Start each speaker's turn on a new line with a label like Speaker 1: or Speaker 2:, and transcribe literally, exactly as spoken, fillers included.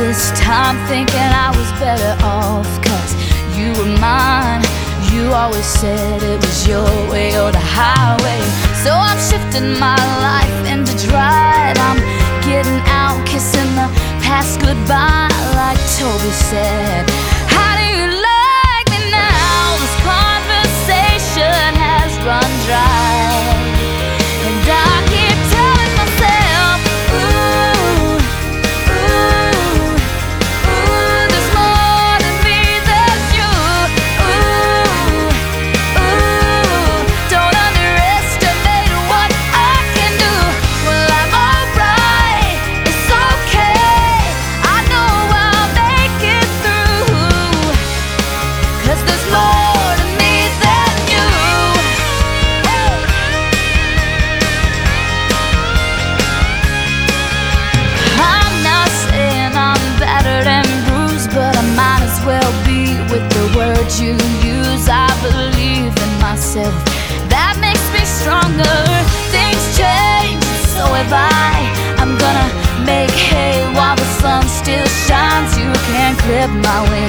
Speaker 1: this time thinking I was better off, 'cause you were mine. You always said it was your way or the highway. So I'm shifting my life into drive. I'm getting out, kissing the past goodbye, like Toby said. How do you like me now? This conversation has run dry, and I keep telling myself, ooh, ooh, ooh, there's more than me, there's you. Ooh, ooh, don't underestimate what I can do. Well, I'm alright, it's okay, I know I'll make it through, 'cause there's more to me than you. I'm not saying I'm battered and bruised, but I might as well be with the words you use. I believe in myself, that makes me stronger. Things change, so have I. I'm gonna make hay while the sun still shines. You can't clip my wings.